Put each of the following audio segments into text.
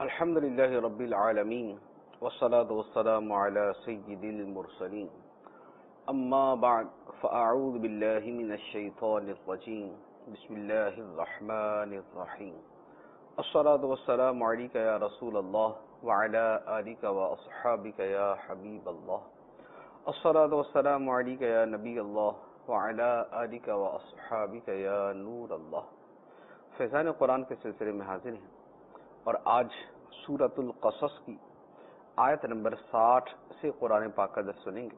الحمد لله رب العالمين والصلاة والسلام على سيد المرسلين أما بعد فأعوذ بالله من الشيطان الرجيم بسم الله الرحمن الرحيم الصلاة والسلام عليك يا رسول الله وعلى آلك وأصحابك يا حبيب الله الصلاة والسلام عليك يا نبي الله وعلى آلك وأصحابك يا نور الله فیضان قرآن کے سلسلے میں حاضر ہیں اور آج سورۃ القصص کی آیت نمبر 60 سے قرآن پاک کا درس سنیں گے۔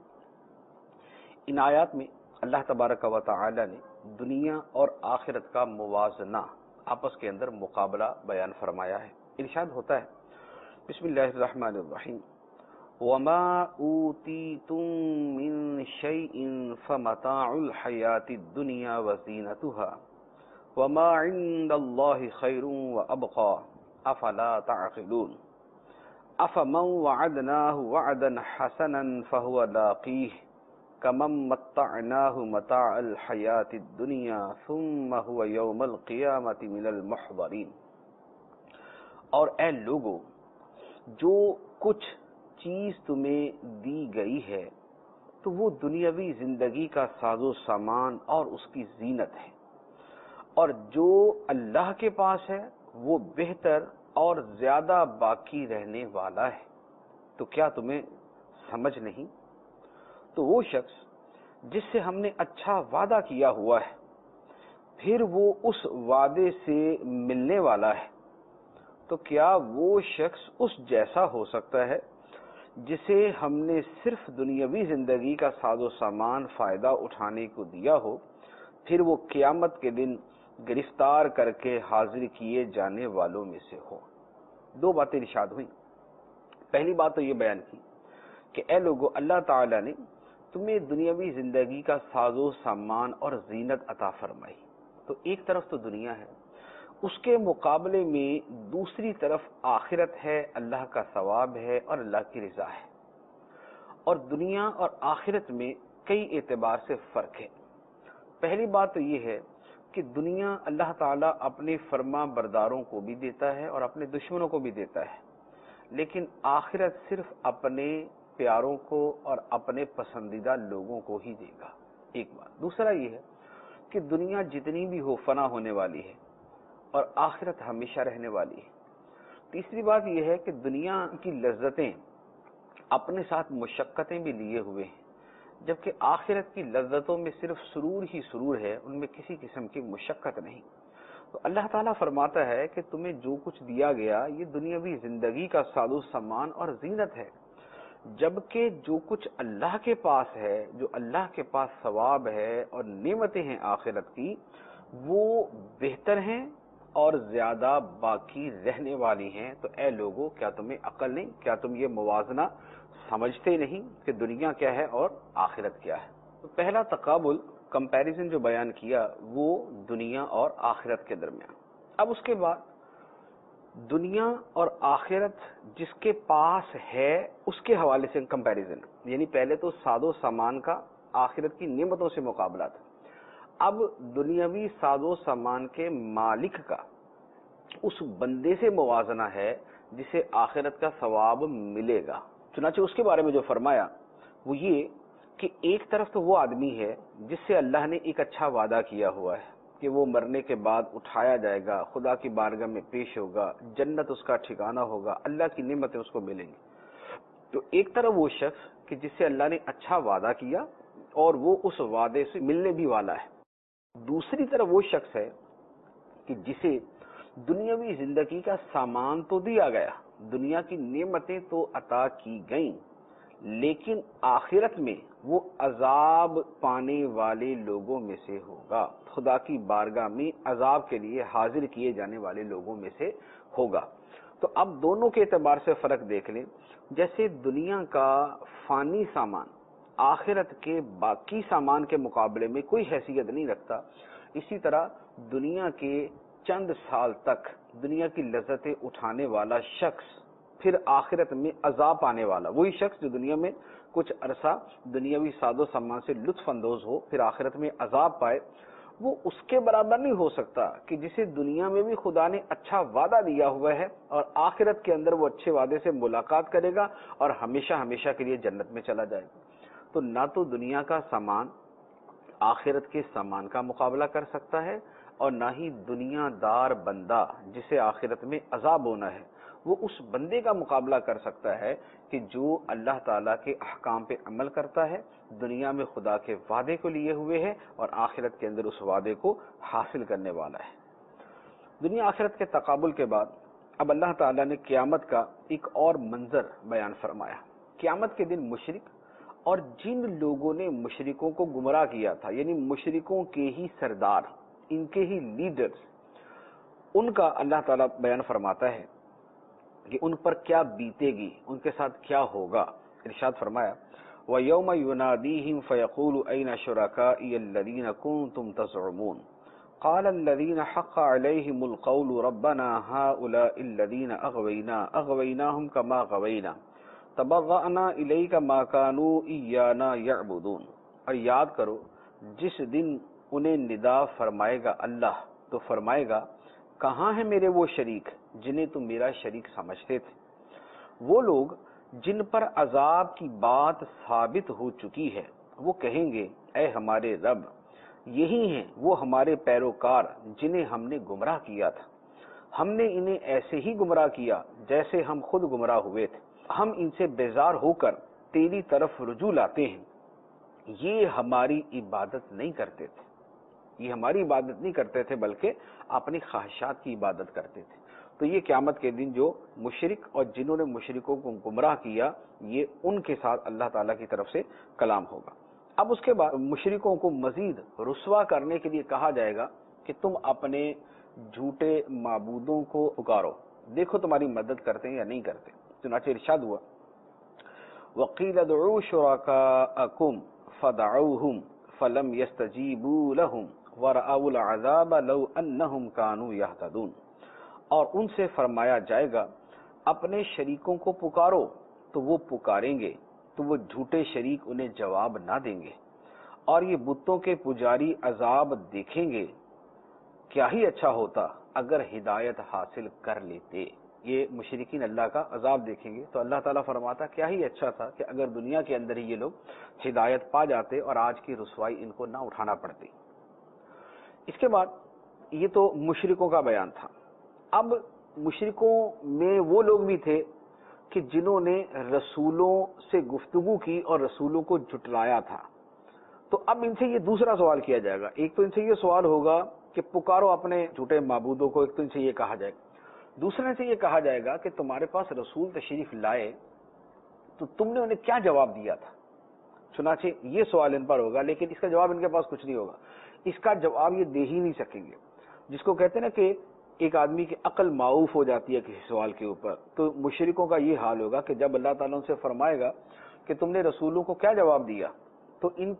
ان آیات میں اللہ تبارک و تعالی نے دنیا اور آخرت کا موازنہ، آپس کے اندر مقابلہ بیان فرمایا ہے۔ ارشاد ہوتا ہے بسم اللہ الرحمن الرحیم وَمَا أُوتِيتُم مِّن شَيْءٍ فَمَتَاعُ الْحَيَاةِ الدُّنْيَا وَزِينَتُهَا وَمَا عِندَ اللَّهِ خَيْرٌ وَأَبْقَىٰ أَفَلَا تَعْقِلُونَ أَفَمَن وَعَدْنَاهُ وَعْدًا حَسَنًا فَهُوَ لَاقِيهِ كَمَن مَّتَّعْنَاهُ مَتَاعَ الْحَيَاةِ الدُّنْيَا ثُمَّ هُوَ يَوْمَ الْقِيَامَةِ مِنَ الْمُحْضَرِينَ۔ اور اے لوگو، جو کچھ چیز تمہیں دی گئی ہے تو وہ دنیاوی زندگی کا ساز و سامان اور اس کی زینت ہے، اور جو اللہ کے پاس ہے وہ بہتر اور زیادہ باقی رہنے والا ہے، تو کیا تمہیں سمجھ نہیں؟ تو وہ شخص جس سے ہم نے اچھا وعدہ کیا ہوا ہے پھر وہ اس وعدے سے ملنے والا ہے، تو کیا وہ شخص اس جیسا ہو سکتا ہے جسے ہم نے صرف دنیاوی زندگی کا ساز و سامان فائدہ اٹھانے کو دیا ہو، پھر وہ قیامت کے دن گرفتار کر کے حاضر کیے جانے والوں میں سے ہو۔ دو باتیں ارشاد ہوئیں۔ پہلی بات تو یہ بیان کی کہ اے لوگو، اللہ تعالی نے تمہیں دنیاوی زندگی کا ساز و سامان اور زینت عطا فرمائی، تو ایک طرف تو دنیا ہے، اس کے مقابلے میں دوسری طرف آخرت ہے، اللہ کا ثواب ہے اور اللہ کی رضا ہے۔ اور دنیا اور آخرت میں کئی اعتبار سے فرق ہے۔ پہلی بات تو یہ ہے کہ دنیا اللہ تعالیٰ اپنے فرما برداروں کو بھی دیتا ہے اور اپنے دشمنوں کو بھی دیتا ہے، لیکن آخرت صرف اپنے پیاروں کو اور اپنے پسندیدہ لوگوں کو ہی دے گا، ایک بات۔ دوسرا یہ ہے کہ دنیا جتنی بھی ہو فنا ہونے والی ہے اور آخرت ہمیشہ رہنے والی ہے۔ تیسری بات یہ ہے کہ دنیا کی لذتیں اپنے ساتھ مشقتیں بھی لیے ہوئے ہیں، جبکہ آخرت کی لذتوں میں صرف سرور ہی سرور ہے، ان میں کسی قسم کی مشقت نہیں۔ تو اللہ تعالیٰ فرماتا ہے کہ تمہیں جو کچھ دیا گیا یہ دنیاوی زندگی کا ساز و سامان اور زینت ہے، جبکہ جو کچھ اللہ کے پاس ہے، جو اللہ کے پاس ثواب ہے اور نعمتیں ہیں آخرت کی، وہ بہتر ہیں اور زیادہ باقی رہنے والی ہیں۔ تو اے لوگو، کیا تمہیں عقل نہیں؟ کیا تم یہ موازنہ سمجھتے نہیں کہ دنیا کیا ہے اور آخرت کیا ہے؟ تو پہلا تقابل، کمپیریزن جو بیان کیا وہ دنیا اور آخرت کے درمیان۔ اب اس کے بعد دنیا اور آخرت جس کے پاس ہے اس کے حوالے سے کمپیریزن، یعنی پہلے تو ساز و سامان کا آخرت کی نعمتوں سے مقابلہ تھا، اب دنیاوی ساز و سامان کے مالک کا اس بندے سے موازنہ ہے جسے آخرت کا ثواب ملے گا۔ چنانچہ اس کے بارے میں جو فرمایا وہ یہ کہ ایک طرف تو وہ آدمی ہے جس سے اللہ نے ایک اچھا وعدہ کیا ہوا ہے کہ وہ مرنے کے بعد اٹھایا جائے گا، خدا کی بارگاہ میں پیش ہوگا، جنت اس کا ٹھکانہ ہوگا، اللہ کی نعمتیں اس کو ملیں گی۔ تو ایک طرف وہ شخص کہ جس سے اللہ نے اچھا وعدہ کیا اور وہ اس وعدے سے ملنے بھی والا ہے، دوسری طرف وہ شخص ہے کہ جسے دنیاوی زندگی کا سامان تو دیا گیا، دنیا کی نعمتیں تو عطا کی گئیں، لیکن آخرت میں وہ عذاب پانے والے لوگوں میں سے ہوگا، خدا کی بارگاہ میں عذاب کے لیے حاضر کیے جانے والے لوگوں میں سے ہوگا۔ تو اب دونوں کے اعتبار سے فرق دیکھ لیں۔ جیسے دنیا کا فانی سامان آخرت کے باقی سامان کے مقابلے میں کوئی حیثیت نہیں رکھتا، اسی طرح دنیا کے چند سال تک دنیا کی لذتیں اٹھانے والا شخص پھر آخرت میں عذاب پانے والا، وہی شخص جو دنیا میں کچھ عرصہ دنیاوی ساز و سامان سے لطف اندوز ہو پھر آخرت میں عذاب پائے، وہ اس کے برابر نہیں ہو سکتا کہ جسے دنیا میں بھی خدا نے اچھا وعدہ دیا ہوا ہے اور آخرت کے اندر وہ اچھے وعدے سے ملاقات کرے گا اور ہمیشہ ہمیشہ کے لیے جنت میں چلا جائے گا۔ تو نہ تو دنیا کا سامان آخرت کے سامان کا مقابلہ کر سکتا ہے اور نہ ہی دنیا دار بندہ جسے آخرت میں عذاب ہونا ہے وہ اس بندے کا مقابلہ کر سکتا ہے کہ جو اللہ تعالیٰ کے احکام پہ عمل کرتا ہے، دنیا میں خدا کے وعدے کو لیے ہوئے ہے اور آخرت کے اندر اس وعدے کو حاصل کرنے والا ہے۔ دنیا آخرت کے تقابل کے بعد اب اللہ تعالیٰ نے قیامت کا ایک اور منظر بیان فرمایا۔ قیامت کے دن مشرک اور جن لوگوں نے مشرکوں کو گمراہ کیا تھا، یعنی مشرکوں کے ہی سردار، ان کے ہی لیڈرز، ان کا اللہ تعالیٰ بیان فرماتا ہے کہ ان پر کیا بیتے گی، ان کے ساتھ کیا ہوگا۔ ارشاد فرمایا وَيَوْمَ يُنَادِيهِمْ فَيَقُولُ أَيْنَ شُرَكَائِيَ الَّذِينَ كُنتُمْ تَزْعُمُونَ قَالَ الَّذِينَ حَقَّ عَلَيْهِمُ الْقَوْلُ رَبَّنَا هَؤُلَاءِ الَّذِينَ أَغْوَيْنَاهُمْ كَمَا غَوَيْنَا تَبَرَّأْنَا إِلَيْكَ مَا كَانُوا إِيَّانَا يَعْبُدُونَ۔ اور یاد کرو جس دن انہیں ندا فرمائے گا اللہ، تو فرمائے گا کہاں ہیں میرے وہ شریک جنہیں تم میرا شریک سمجھتے تھے۔ وہ لوگ جن پر عذاب کی بات ثابت ہو چکی ہے وہ کہیں گے اے ہمارے رب، یہی ہیں وہ ہمارے پیروکار جنہیں ہم نے گمراہ کیا تھا، ہم نے انہیں ایسے ہی گمراہ کیا جیسے ہم خود گمراہ ہوئے تھے، ہم ان سے بیزار ہو کر تیری طرف رجوع لاتے ہیں، یہ ہماری عبادت نہیں کرتے تھے، یہ ہماری عبادت نہیں کرتے تھے بلکہ اپنی خواہشات کی عبادت کرتے تھے۔ تو یہ قیامت کے دن جو مشرک اور جنہوں نے مشرکوں کو گمراہ کیا، یہ ان کے ساتھ اللہ تعالیٰ کی طرف سے کلام ہوگا۔ اب اس کے بعد مشرکوں کو مزید رسوا کرنے کے لیے کہا جائے گا کہ تم اپنے جھوٹے معبودوں کو پکارو، دیکھو تمہاری مدد کرتے ہیں یا نہیں کرتے۔ چنانچہ ارشاد ہوا وَقِيلَ ادْعُوا شُرَكَاءَكُمْ فَدَعَوْهُمْ فَلَمْ يَسْتَجِيبُوا لَهُمْ وَرَأَوُا الْعَذَابَ لَوْ أَنَّهُمْ كَانُوا يَهْتَدُونَ۔ اور ان سے فرمایا جائے گا اپنے شریکوں کو پکارو، تو وہ پکاریں گے تو وہ جھوٹے شریک انہیں جواب نہ دیں گے، اور یہ بتوں کے پجاری عذاب دیکھیں گے، کیا ہی اچھا ہوتا اگر ہدایت حاصل کر لیتے۔ یہ مشرکین اللہ کا عذاب دیکھیں گے تو اللہ تعالیٰ فرماتا کیا ہی اچھا تھا کہ اگر دنیا کے اندر ہی یہ لوگ ہدایت پا جاتے اور آج کی رسوائی ان کو نہ اٹھانا پڑتی۔ اس کے بعد یہ تو مشرکوں کا بیان تھا۔ اب مشرکوں میں وہ لوگ بھی تھے کہ جنہوں نے رسولوں سے گفتگو کی اور رسولوں کو جھٹلایا تھا۔ تو اب ان سے یہ دوسرا سوال کیا جائے گا۔ ایک تو ان سے یہ سوال ہوگا کہ پکارو اپنے جھوٹے معبودوں کو، ایک تو ان سے یہ کہا جائے گا۔ دوسرے سے یہ کہا جائے گا کہ تمہارے پاس رسول تشریف لائے تو تم نے انہیں کیا جواب دیا تھا۔ چنانچہ یہ سوال ان پر ہوگا، لیکن اس کا جواب ان کے پاس کچھ نہیں ہوگا، اس کا جواب یہ دے ہی نہیں سکیں گے۔ جس کو کہتے ہیں نا کہ ایک آدمی کی عقل معاوف ہو جاتی ہے کسی سوال کے اوپر، تو مشرکوں کا یہ حال ہوگا کہ جب اللہ تعالیٰ ان سے فرمائے گا کہ تم نے رسولوں کو کیا جواب دیا، تو ان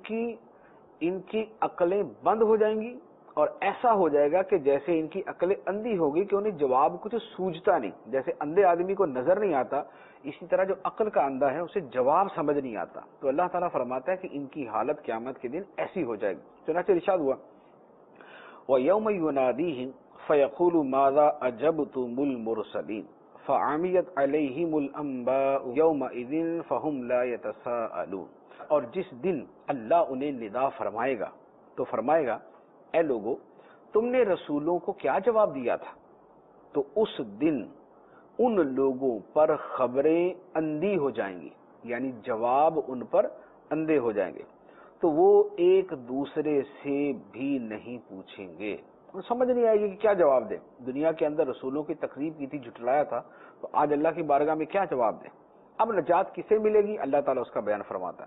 کی عقلیں بند ہو جائیں گی اور ایسا ہو جائے گا کہ جیسے ان کی عقلیں اندھی ہوگی کہ انہیں جواب کچھ سوجھتا نہیں۔ جیسے اندھے آدمی کو نظر نہیں آتا، اسی طرح جو عقل کا اندھا ہے اسے جواب سمجھ نہیں آتا۔ تو اللہ تعالیٰ فرماتا ہے کہ ان کی حالت قیامت کے دن ایسی ہو جائے گی۔ چنانچہ ارشاد ہوا وَيَوْمَ يُنَادِيهِمْ فَيَقُولُ مَاذَا أَجَبْتُمُ الْمُرْسَلِينَ فَعَمِيَتْ عَلَيْهِمُ الْأَنبَاءُ يَوْمَئِذٍ فَهُمْ لَا يَتَسَاءَلُونَ۔ اور جس دن اللہ انہیں ندا فرمائے گا تو فرمائے گا اے لوگو تم نے رسولوں کو کیا جواب دیا تھا، تو اس دن ان لوگوں پر خبریں اندھی ہو جائیں گی، یعنی جواب ان پر اندھے ہو جائیں گے، تو وہ ایک دوسرے سے بھی نہیں پوچھیں گے۔ سمجھ نہیں آئے گی کہ کیا جواب دیں۔ دنیا کے اندر رسولوں کی تقریب کی تھی، جھٹلایا تھا، تو آج اللہ کی بارگاہ میں کیا جواب دیں۔ اب نجات کسے ملے گی، اللہ تعالیٰ اس کا بیان فرماتا ہے۔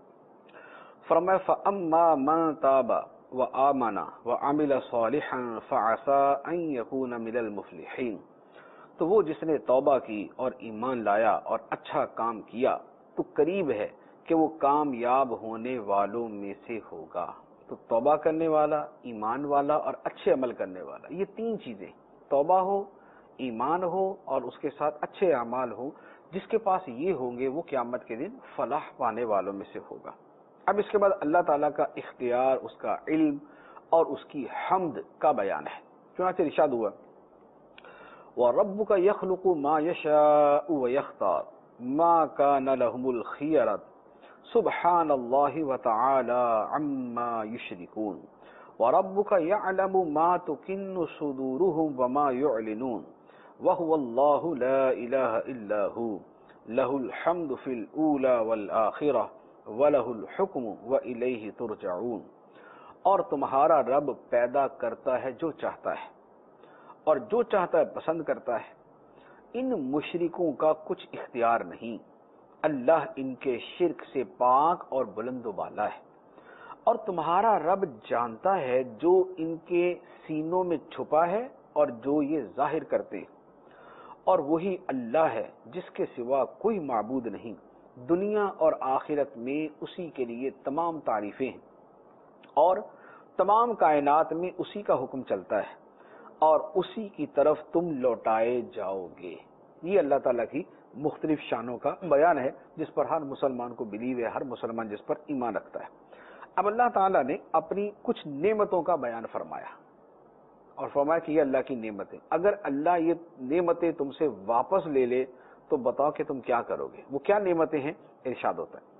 فرمایا فَأَمَّا مَن تَابَ وَآمَنَ وَعَمِلَ صَالِحًا فَعَسَىٰ أَن يَكُونَ مِنَ الْمُفْلِحِينَ۔ تو وہ جس نے توبہ کی اور ایمان لایا اور اچھا کام کیا تو قریب ہے کہ وہ کامیاب ہونے والوں میں سے ہوگا۔ تو توبہ کرنے والا، ایمان والا اور اچھے عمل کرنے والا، یہ تین چیزیں، توبہ ہو، ایمان ہو اور اس کے ساتھ اچھے اعمال ہو، جس کے پاس یہ ہوں گے وہ قیامت کے دن فلاح پانے والوں میں سے ہوگا۔ اب اس کے بعد اللہ تعالیٰ کا اختیار، اس کا علم اور اس کی حمد کا بیان ہے۔ چنانچہ ارشاد ہوا وَرَبُّكَ يَخْلُقُ مَا يَشَاءُ وَيَخْتَارُ مَا كَانَ لَهُمُ الْخِيَرَةُ سُبْحَانَ اللَّهِ وَتَعَالَى عَمَّا يُشْرِكُونَ وَرَبُّكَ يَعْلَمُ مَا تُكِنُّ صُدُورُهُمْ وَمَا يُعْلِنُونَ وَهُوَ اللَّهُ لَا إِلَهَ إِلَّا هُوَ لَهُ الْحَمْدُ فِي الْأُولَى وَالْآخِرَةِ وَلَهُ الْحُكْمُ وَإِلَيْهِ تُرْجَعُونَ۔ اور تمہارا رب پیدا کرتا ہے جو چاہتا ہے اور جو چاہتا ہے پسند کرتا ہے، ان مشرکوں کا کچھ اختیار نہیں، اللہ ان کے شرک سے پاک اور بلند و بالا ہے۔ اور تمہارا رب جانتا ہے جو ان کے سینوں میں چھپا ہے اور جو یہ ظاہر کرتے ہیں، اور وہی اللہ ہے جس کے سوا کوئی معبود نہیں، دنیا اور آخرت میں اسی کے لیے تمام تعریفیں ہیں، اور تمام کائنات میں اسی کا حکم چلتا ہے اور اسی کی طرف تم لوٹائے جاؤ گے۔ یہ اللہ تعالیٰ کی مختلف شانوں کا بیان ہے جس پر ہر مسلمان کو بلیو ہے، ہر مسلمان جس پر ایمان رکھتا ہے۔ اب اللہ تعالیٰ نے اپنی کچھ نعمتوں کا بیان فرمایا اور فرمایا کہ یہ اللہ کی نعمتیں، اگر اللہ یہ نعمتیں تم سے واپس لے لے تو بتاؤ کہ تم کیا کرو گے۔ وہ کیا نعمتیں ہیں؟ ارشاد ہوتا ہے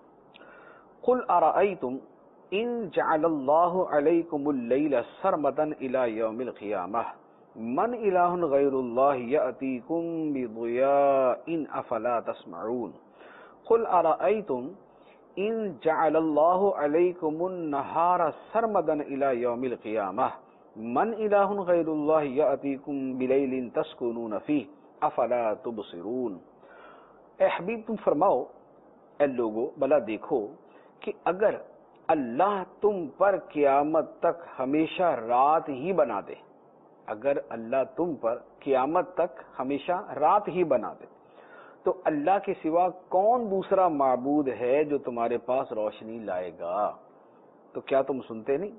قُلْ أَرَأَيْتُمْ إِنْ جَعَلَ اللَّهُ عَلَيْكُمُ اللَّيْلَ سَرْمَدًا إِلَى يَوْمِ الْقِيَامَةِ مَنْ إِلَٰهٌ غَيْرُ اللَّهِ يَأْتِيكُمْ بِضِيَاءٍ أَفَلَا تَسْمَعُونَ قُلْ أَرَأَيْتُمْ إِنْ جَعَلَ اللَّهُ عَلَيْكُمُ النَّهَارَ سَرْمَدًا إِلَى يَوْمِ الْقِيَامَةِ مَنْ إِلَٰهٌ غَيْرُ اللَّهِ يَأْتِيكُمْ بِلَيْلٍ تَسْكُنُونَ فِيهِ أَفَلَا تُبْصِرُونَ۔ اے حبیب تم فرماؤ، اے لوگو بلا دیکھو کہ اگر اللہ تم پر قیامت تک ہمیشہ رات ہی بنا دے، اگر اللہ تم پر قیامت تک ہمیشہ رات ہی بنا دے تو اللہ کے سوا کون دوسرا معبود ہے جو تمہارے پاس روشنی لائے گا؟ تو کیا تم سنتے نہیں؟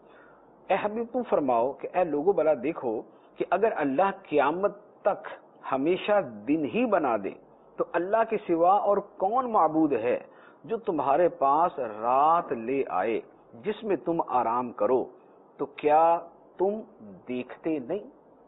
اے حبیب تم فرماؤ کہ اے لوگو بلا دیکھو کہ اگر اللہ قیامت تک ہمیشہ دن ہی بنا دے تو اللہ کے سوا اور کون معبود ہے جو تمہارے پاس رات لے آئے جس میں تم آرام کرو، تو کیا تم دیکھتے نہیں؟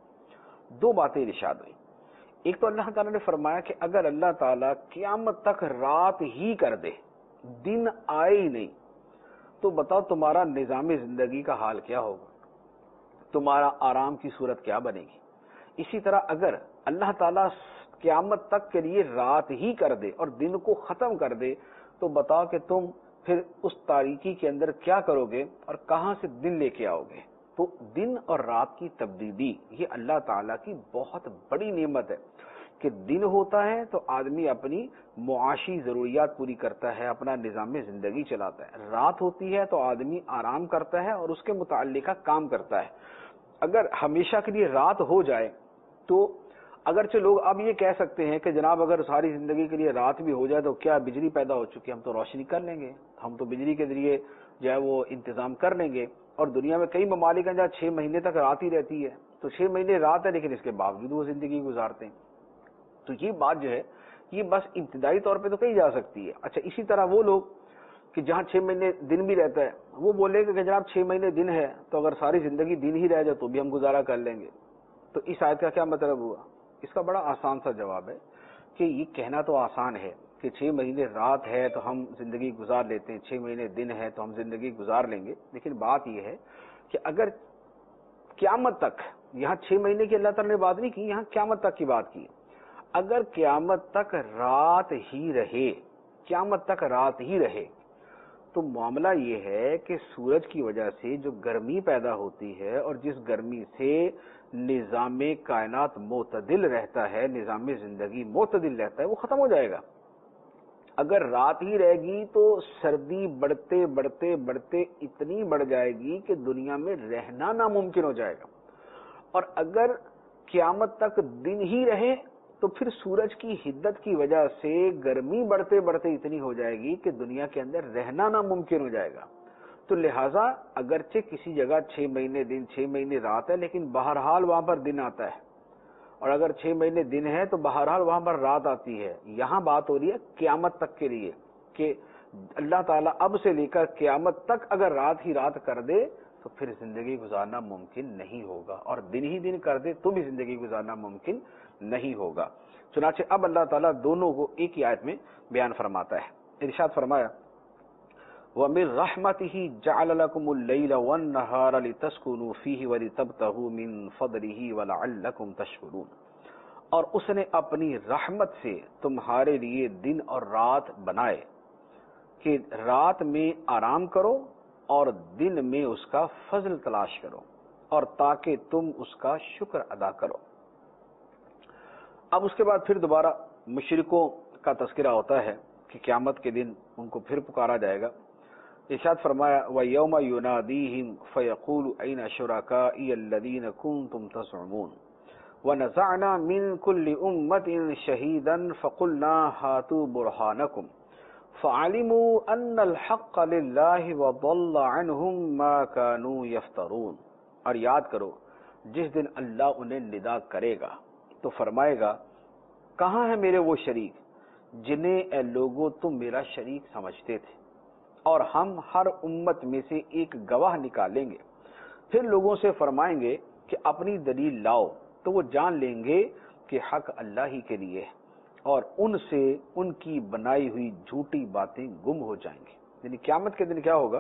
دو باتیں ارشاد ہوئی۔ ایک تو اللہ تعالیٰ نے فرمایا کہ اگر اللہ تعالیٰ قیامت تک رات ہی کر دے، دن آئے ہی نہیں، تو بتاؤ تمہارا نظام زندگی کا حال کیا ہوگا، تمہارا آرام کی صورت کیا بنے گی۔ اسی طرح اگر اللہ تعالیٰ قیامت تک کے لیے رات ہی کر دے اور دن کو ختم کر دے تو بتاؤ کہ تم پھر اس تاریکی کے اندر کیا کرو گے اور کہاں سے دن لے کے آؤ گے۔ تو دن اور رات کی تبدیلی یہ اللہ تعالیٰ کی بہت بڑی نعمت ہے کہ دن ہوتا ہے تو آدمی اپنی معاشی ضروریات پوری کرتا ہے، اپنا نظام زندگی چلاتا ہے، رات ہوتی ہے تو آدمی آرام کرتا ہے اور اس کے متعلقہ کام کرتا ہے۔ اگر ہمیشہ کے لیے رات ہو جائے تو اگرچہ لوگ اب یہ کہہ سکتے ہیں کہ جناب اگر ساری زندگی کے لیے رات بھی ہو جائے تو کیا بجلی پیدا ہو چکی، ہم تو روشنی کر لیں گے، ہم تو بجلی کے ذریعے جو ہے وہ انتظام کر لیں گے، اور دنیا میں کئی ممالک ہیں جہاں 6 مہینے تک رات ہی رہتی ہے، تو 6 مہینے رات ہے لیکن اس کے باوجود وہ زندگی گزارتے ہیں۔ تو یہ بات جو ہے یہ بس ابتدائی طور پہ تو کہی جا سکتی ہے۔ اچھا اسی طرح وہ لوگ کہ جہاں 6 مہینے دن بھی رہتا ہے وہ بولے گا کہ جناب 6 مہینے دن ہے تو اگر ساری زندگی دن ہی رہ جائے تو بھی ہم گزارا کر لیں گے، تو اس آیت کا کیا مطلب ہوا؟ اس کا بڑا آسان سا جواب ہے کہ یہ کہنا تو آسان ہے کہ 6 مہینے رات ہے تو ہم زندگی گزار لیتے ہیں، 6 مہینے دن ہے تو ہم زندگی گزار لیں گے، لیکن بات یہ ہے کہ اگر قیامت تک، یہاں 6 مہینے کی اللہ تعالیٰ نے بات نہیں کی، یہاں قیامت تک کی بات کی، اگر قیامت تک رات ہی رہے، قیامت تک رات ہی رہے تو معاملہ یہ ہے کہ سورج کی وجہ سے جو گرمی پیدا ہوتی ہے اور جس گرمی سے نظام کائنات معتدل رہتا ہے، نظام زندگی معتدل رہتا ہے، وہ ختم ہو جائے گا۔ اگر رات ہی رہے گی تو سردی بڑھتے بڑھتے بڑھتے اتنی بڑھ جائے گی کہ دنیا میں رہنا ناممکن ہو جائے گا، اور اگر قیامت تک دن ہی رہے تو پھر سورج کی حدت کی وجہ سے گرمی بڑھتے بڑھتے اتنی ہو جائے گی کہ دنیا کے اندر رہنا ناممکن ہو جائے گا۔ تو لہٰذا اگرچہ کسی جگہ 6 مہینے دن 6 مہینے رات ہے، لیکن بہرحال وہاں پر دن آتا ہے، اور اگر 6 مہینے دن ہے تو بہرحال وہاں پر رات آتی ہے۔ یہاں بات ہو رہی ہے قیامت تک کے لیے کہ اللہ تعالیٰ اب سے لے کر قیامت تک اگر رات ہی رات کر دے تو پھر زندگی گزارنا ممکن نہیں ہوگا، اور دن ہی دن کر دے تو بھی زندگی گزارنا ممکن نہیں ہوگا۔ چنانچہ اب اللہ تعالیٰ دونوں کو ایک ہی آیت میں بیان فرماتا ہے۔ ارشاد فرمایا وَمِن رَحْمَتِهِ جَعَلَ لَكُمُ اللَّيْلَ وَالنَّهَارَ لِتَسْكُنُوا فِيهِ وَلِتَبْتَغُوا مِن فَضْلِهِ وَلَعَلَّكُمْ تَشْكُرُونَ، اور اس نے اپنی رحمت سے تمہارے لیے دن اور رات بنائے کہ رات میں آرام کرو اور دن میں اس کا فضل تلاش کرو، اور تاکہ تم اس کا شکر ادا کرو۔ اب اس کے بعد پھر دوبارہ مشرکوں کا تذکرہ ہوتا ہے کہ قیامت کے دن ان کو پھر پکارا جائے گا۔ ارشاد فرمایا وَيَوْمَ يُنَادِيهِمْ فَيَقُولُ أَيْنَ شُرَكَائِيَ الَّذِينَ كُنتُمْ تَزْعُمُونَ وَنَزَعْنَا مِن كُلِّ أُمَّةٍ شَهِيدًا فَقُلْنَا هَاتُوا بُرْهَانَكُمْ فَعَلِمُوا أَنَّ الْحَقَّ لِلَّهِ وَضَلَّ عَنْهُمْ مَا كَانُوا يَفْتَرُونَ، اور یاد کرو جس دن اللہ انہیں ندا کرے گا تو فرمائے گا کہاں ہے میرے وہ شریک جنہیں اے لوگوں تم میرا شریک سمجھتے تھے، اور ہم ہر امت میں سے ایک گواہ نکالیں گے، پھر لوگوں سے فرمائیں گے کہ اپنی دلیل لاؤ، تو وہ جان لیں گے کہ حق اللہ ہی کے لیے ہے، اور ان سے ان کی بنائی ہوئی جھوٹی باتیں گم ہو جائیں گی۔ یعنی قیامت کے دن کیا ہوگا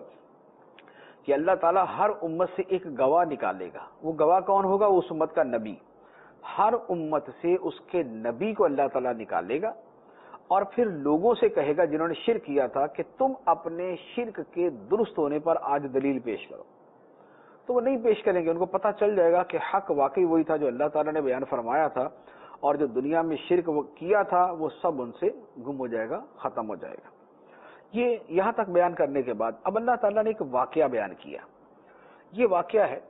کہ اللہ تعالیٰ ہر امت سے ایک گواہ نکالے گا۔ وہ گواہ کون ہوگا؟ اس امت کا نبی۔ ہر امت سے اس کے نبی کو اللہ تعالیٰ نکالے گا، اور پھر لوگوں سے کہے گا جنہوں نے شرک کیا تھا کہ تم اپنے شرک کے درست ہونے پر آج دلیل پیش کرو، تو وہ نہیں پیش کریں گے۔ ان کو پتہ چل جائے گا کہ حق واقعی وہی تھا جو اللہ تعالیٰ نے بیان فرمایا تھا، اور جو دنیا میں شرک وہ کیا تھا وہ سب ان سے گم ہو جائے گا، ختم ہو جائے گا۔ یہ یہاں تک بیان کرنے کے بعد اب اللہ تعالیٰ نے ایک واقعہ بیان کیا۔ یہ واقعہ ہے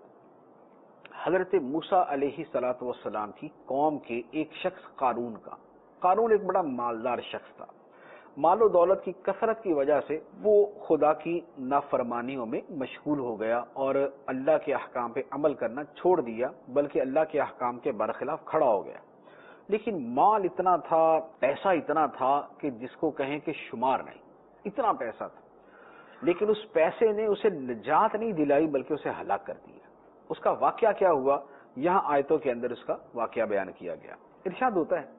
حضرت موسیٰ علیہ السلام کی قوم کے ایک شخص قارون کا۔ قارون ایک بڑا مالدار شخص تھا۔ مال و دولت کی کثرت کی وجہ سے وہ خدا کی نافرمانیوں میں مشغول ہو گیا اور اللہ کے احکام پہ عمل کرنا چھوڑ دیا، بلکہ اللہ کے احکام کے برخلاف کھڑا ہو گیا۔ لیکن مال اتنا تھا، پیسہ اتنا تھا کہ جس کو کہیں کہ شمار نہیں، اتنا پیسہ تھا، لیکن اس پیسے نے اسے نجات نہیں دلائی بلکہ اسے ہلاک کر دیا۔ اس کا واقعہ کیا ہوا؟ یہاں آیتوں کے اندر اس کا واقعہ بیان کیا گیا۔ ارشاد ہوتا ہے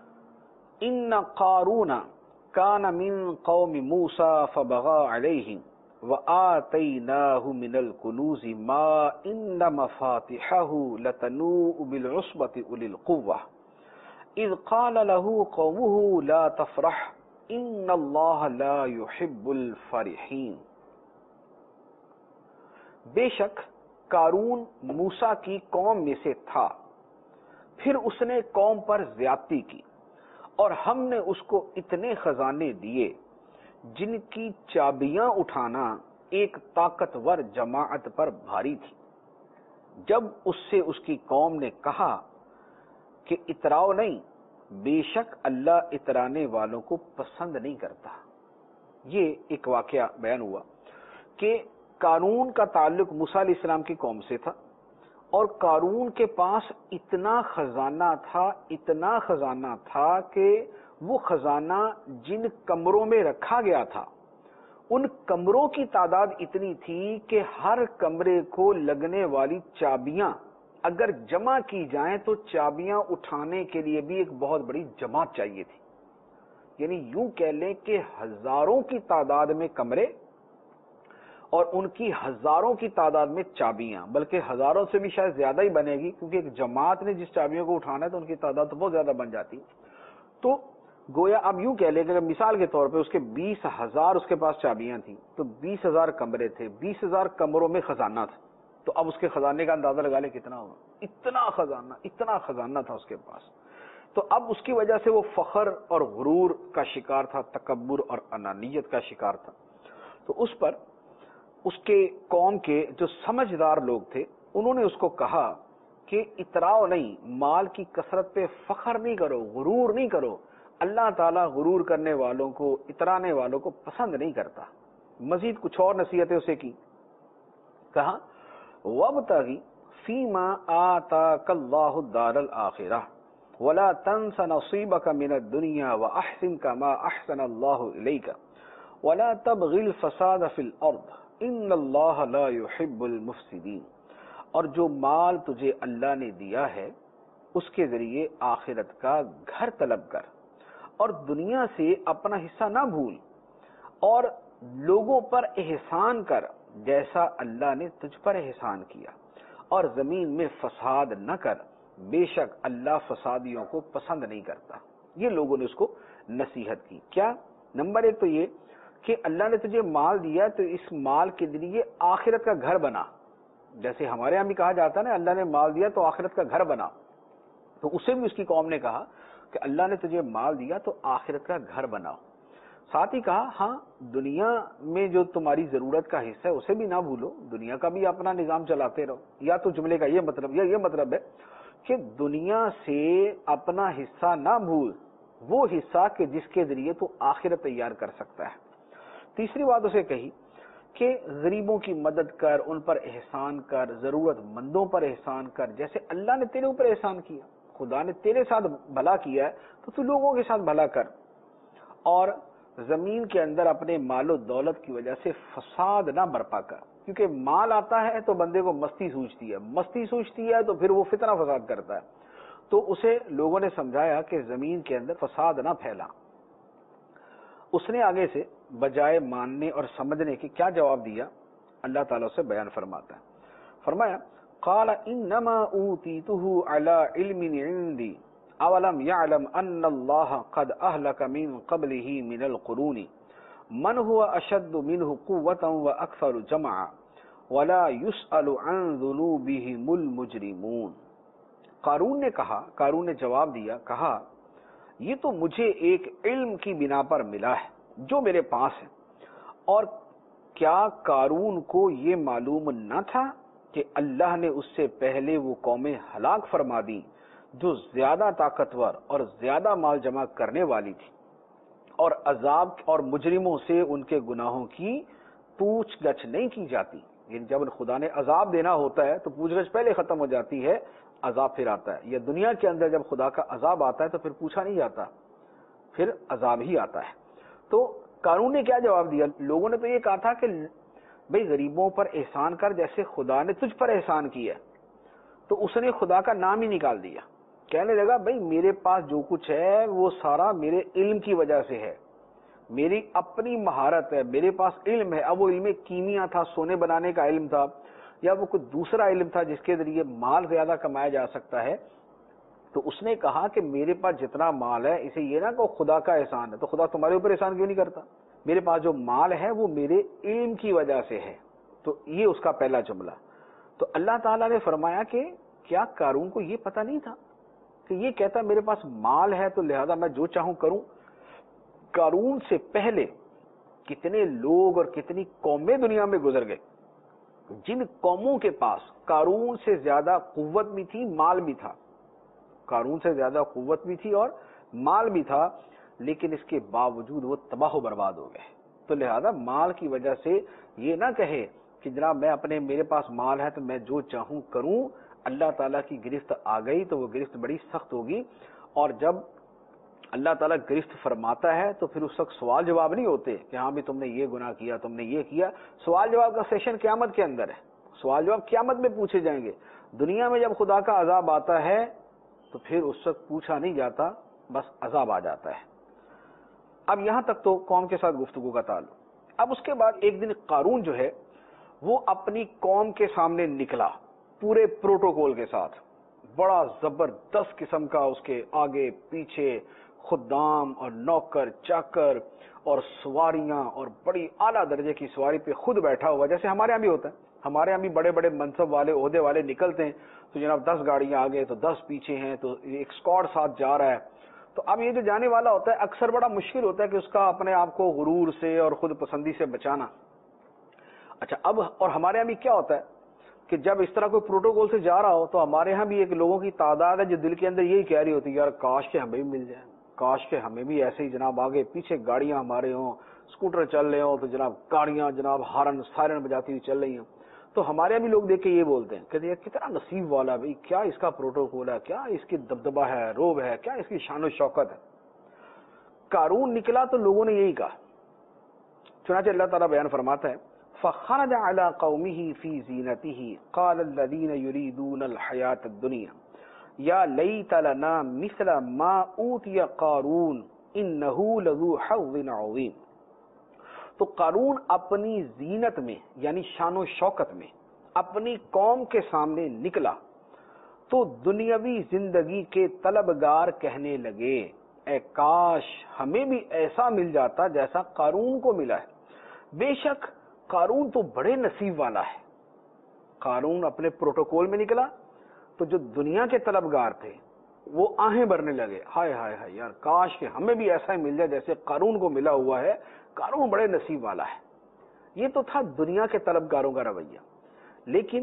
ان قارون کان من قوم موسیٰ فبغى علیہم وآتیناہ من الکنوز ما ان مفاتحہ لتنوء بالعصبة اولی القوة اذ قال له قومه لا تفرح ان اللہ لا يحب الفرحین۔ بے شک قارون موسیٰ کی قوم میں سے تھا، پھر اس نے قوم پر زیادتی کی، اور ہم نے اس کو اتنے خزانے دیے جن کی چابیاں اٹھانا ایک طاقتور جماعت پر بھاری تھی۔ جب اس سے اس کی قوم نے کہا کہ اتراؤ نہیں، بے شک اللہ اترانے والوں کو پسند نہیں کرتا۔ یہ ایک واقعہ بیان ہوا کہ قارون کا تعلق موسیٰ علیہ السلام کی قوم سے تھا، اور قارون کے پاس اتنا خزانہ تھا کہ وہ خزانہ جن کمروں میں رکھا گیا تھا ان کمروں کی تعداد اتنی تھی کہ ہر کمرے کو لگنے والی چابیاں اگر جمع کی جائیں تو چابیاں اٹھانے کے لیے بھی ایک بہت بڑی جماعت چاہیے تھی۔ یعنی یوں کہہ لیں کہ ہزاروں کی تعداد میں کمرے اور ان کی ہزاروں کی تعداد میں چابیاں، بلکہ ہزاروں سے بھی شاید زیادہ ہی بنے گی، کیونکہ ایک جماعت نے جس چابیوں کو اٹھانا ہے تو ان کی تعداد تو بہت زیادہ بن جاتی۔ تو گویا اب یوں کہہ لیں کہ مثال کے طور پہ اس کے 20,000 اس کے پاس چابیاں تھیں، تو 20,000 کمرے تھے، 20,000 کمروں میں خزانہ تھا، تو اب اس کے خزانے کا اندازہ لگا لیں کتنا ہوگا۔ اتنا خزانہ تھا اس کے پاس۔ تو اب اس کی وجہ سے وہ فخر اور غرور کا شکار تھا، تکبر اور انانیت کا شکار تھا۔ تو اس پر اس کے قوم کے جو سمجھدار لوگ تھے انہوں نے اس کو کہا کہ اتراؤ نہیں، مال کی کثرت پہ فخر نہیں کرو، غرور نہیں کرو، اللہ تعالیٰ غرور کرنے والوں کو، اترانے والوں کو پسند نہیں کرتا۔ مزید کچھ اور نصیحتیں اسے کی، کہا وَابْتَغِ فِيمَا آتَاكَ اللَّهُ الدَّارَ الْآخِرَةَ وَلَا تَنْسَ نَصِيبَكَ مِنَ الدُّنْيَا وَأَحْسِنْ كَمَا أَحْسَنَ اللَّهُ إِلَيْكَ وَلَا تَبْغِ الْفَسَادَ فِي الْأَرْضِ ان اللہ لا يحب المفسدین، اور جو مال تجھے اللہ نے دیا ہے اس کے ذریعے آخرت کا گھر طلب کر، اور دنیا سے اپنا حصہ نہ بھول، اور لوگوں پر احسان کر جیسا اللہ نے تجھ پر احسان کیا، اور زمین میں فساد نہ کر، بے شک اللہ فسادیوں کو پسند نہیں کرتا۔ یہ لوگوں نے اس کو نصیحت کی۔ کیا؟ نمبر ایک تو یہ کہ اللہ نے تجھے مال دیا تو اس مال کے ذریعے آخرت کا گھر بنا، جیسے ہمارے یہاں بھی کہا جاتا ہے نا، اللہ نے مال دیا تو آخرت کا گھر بنا، تو اسے بھی اس کی قوم نے کہا کہ اللہ نے تجھے مال دیا تو آخرت کا گھر بناؤ۔ ساتھ ہی کہا ہاں دنیا میں جو تمہاری ضرورت کا حصہ ہے اسے بھی نہ بھولو، دنیا کا بھی اپنا نظام چلاتے رہو۔ یا تو جملے کا یہ مطلب یا یہ مطلب ہے کہ دنیا سے اپنا حصہ نہ بھول، وہ حصہ کہ جس کے ذریعے تو آخرت تیار کر سکتا ہے۔ تیسری بات اسے کہی کہ غریبوں کی مدد کر، ان پر احسان کر، ضرورت مندوں پر احسان کر، جیسے اللہ نے تیرے اوپر احسان کیا، خدا نے تیرے ساتھ بھلا کیا ہے تو تو لوگوں کے ساتھ بھلا کر، اور زمین کے اندر اپنے مال و دولت کی وجہ سے فساد نہ برپا کر، کیونکہ مال آتا ہے تو بندے کو مستی سوچتی ہے، مستی سوچتی ہے تو پھر وہ فتنہ فساد کرتا ہے، تو اسے لوگوں نے سمجھایا کہ زمین کے اندر فساد نہ پھیلا۔ اس نے آگے سے بجائے ماننے اور سمجھنے کے کیا جواب دیا، اللہ تعالیٰ سے بیان فرماتا ہے۔ فرمایا قال انما اوتیتہ علی علم عندی اولم يعلم ان اللہ قد اہلک من قبلہ من القرون من هو اشد منہ قوة واکثر جمعا ولا يسأل عن ذنوبهم المجرمون۔ قارون نے کہا، قارون نے جواب دیا، کہا یہ تو مجھے ایک علم کی بنا پر ملا ہے جو میرے پاس ہے، اور کیا قارون کو یہ معلوم نہ تھا کہ اللہ نے اس سے پہلے وہ قومیں ہلاک فرما دی جو زیادہ طاقتور اور زیادہ مال جمع کرنے والی تھی، اور عذاب اور مجرموں سے ان کے گناہوں کی پوچھ گچھ نہیں کی جاتی۔ یعنی جب خدا نے عذاب دینا ہوتا ہے تو پوچھ گچھ پہلے ختم ہو جاتی ہے، عذاب پھر آتا ہے۔ یا دنیا کے اندر جب خدا کا عذاب آتا ہے تو پھر پوچھا نہیں جاتا، پھر عذاب ہی آتا ہے۔ تو قارون نے کیا جواب دیا؟ لوگوں نے تو یہ کہا تھا کہ بھئی غریبوں پر احسان کر جیسے خدا نے تجھ پر احسان کیا، تو اس نے خدا کا نام ہی نکال دیا، کہنے لگا بھئی میرے پاس جو کچھ ہے وہ سارا میرے علم کی وجہ سے ہے، میری اپنی مہارت ہے، میرے پاس علم ہے۔ اب وہ علم کیمیا تھا، سونے بنانے کا علم تھا، یا وہ کوئی دوسرا علم تھا جس کے ذریعے مال زیادہ کمایا جا سکتا ہے، تو اس نے کہا کہ میرے پاس جتنا مال ہے، اسے یہ نہ کہ خدا کا احسان ہے، تو خدا تمہارے اوپر احسان کیوں نہیں کرتا؟ میرے پاس جو مال ہے وہ میرے علم کی وجہ سے ہے۔ تو یہ اس کا پہلا جملہ۔ تو اللہ تعالیٰ نے فرمایا کہ کیا قارون کو یہ پتہ نہیں تھا کہ یہ کہتا میرے پاس مال ہے تو لہذا میں جو چاہوں کروں؟ قارون سے پہلے کتنے لوگ اور کتنی قومیں دنیا میں گزر گئے جن قوموں کے پاس قارون سے زیادہ قوت بھی تھی، مال بھی تھا، قارون سے زیادہ قوت بھی تھی اور مال بھی تھا، لیکن اس کے باوجود وہ تباہ و برباد ہو گئے۔ تو لہذا مال کی وجہ سے یہ نہ کہے کہ جناب میرے پاس مال ہے تو میں جو چاہوں کروں، اللہ تعالیٰ کی گرفت آ گئی تو وہ گرفت بڑی سخت ہوگی، اور جب اللہ تعالیٰ گرفت فرماتا ہے تو پھر اس وقت سوال جواب نہیں ہوتے کہ ہاں بھی تم نے یہ گناہ کیا، تم نے یہ کیا۔ سوال جواب کا سیشن قیامت کے اندر ہے، سوال جواب قیامت میں پوچھے جائیں گے۔ دنیا میں جب خدا کا عذاب آتا ہے تو پھر اس وقت پوچھا نہیں جاتا، بس عذاب آ جاتا ہے۔ اب یہاں تک تو قوم کے ساتھ گفتگو کا تعلق۔ اب اس کے بعد ایک دن قارون جو ہے وہ اپنی قوم کے سامنے نکلا پورے پروٹوکول کے ساتھ، بڑا زبردست قسم کا اس کے آگے پیچھے خدام اور نوکر چاکر اور سواریاں، اور بڑی اعلیٰ درجے کی سواری پہ خود بیٹھا ہوا، جیسے ہمارے یہاں بھی ہوتا ہے۔ ہمارے یہاں بھی بڑے بڑے منصب والے، عہدے والے نکلتے ہیں تو جناب 10 گاڑیاں آگے تو 10 پیچھے ہیں، تو ایک اسکواڈ ساتھ جا رہا ہے۔ تو اب یہ جو جانے والا ہوتا ہے اکثر بڑا مشکل ہوتا ہے کہ اس کا اپنے آپ کو غرور سے اور خود پسندی سے بچانا۔ اچھا اب اور ہمارے یہاں بھی کیا ہوتا ہے کہ جب اس طرح کوئی پروٹوکول سے جا رہا ہو تو ہمارے ہاں بھی ایک لوگوں کی تعداد ہے جو دل کے اندر یہی کہہ رہی ہوتی ہے یار کاش کہ ہمیں بھی مل جائے، کاش کہ ہمیں بھی ایسے ہی جناب آگے پیچھے گاڑیاں ہمارے ہوں، اسکوٹر چل رہے ہوں تو جناب گاڑیاں جناب ہارن سائرن بجاتی ہوئی چل رہی ہیں۔ تو ہمارے یہاں بھی لوگ دیکھ کے یہ بولتے ہیں کہ کتنا نصیب والا بھائی، کیا اس کا پروٹوکول ہے، کیا اس کی دبدبہ ہے، روب ہے، کیا اس کی شان و شوکت ہے۔ قارون نکلا تو لوگوں نے یہی کہا، چنانچہ اللہ تعالیٰ بیان فرماتا ہے فخرج على قومه في زينته قال الذين يريدون الحياة الدنيا يا ليت لنا مثل ما اوتي قارون انه لذو حظ عظيم. تو قارون اپنی زینت میں یعنی شان و شوکت میں اپنی قوم کے سامنے نکلا تو دنیاوی زندگی کے طلبگار کہنے لگے اے کاش ہمیں بھی ایسا مل جاتا جیسا قارون کو ملا ہے. بے شک قارون تو بڑے نصیب والا ہے. قارون اپنے پروٹوکول میں نکلا تو جو دنیا کے طلبگار تھے وہ آہیں بھرنے لگے ہائے ہائے ہائے یار کاش کہ ہمیں بھی ایسا ہی مل جائے جیسے قارون کو ملا ہوا ہے. قارون بڑے نصیب والا ہے. یہ تو تھا دنیا کے طلبگاروں کا رویہ. لیکن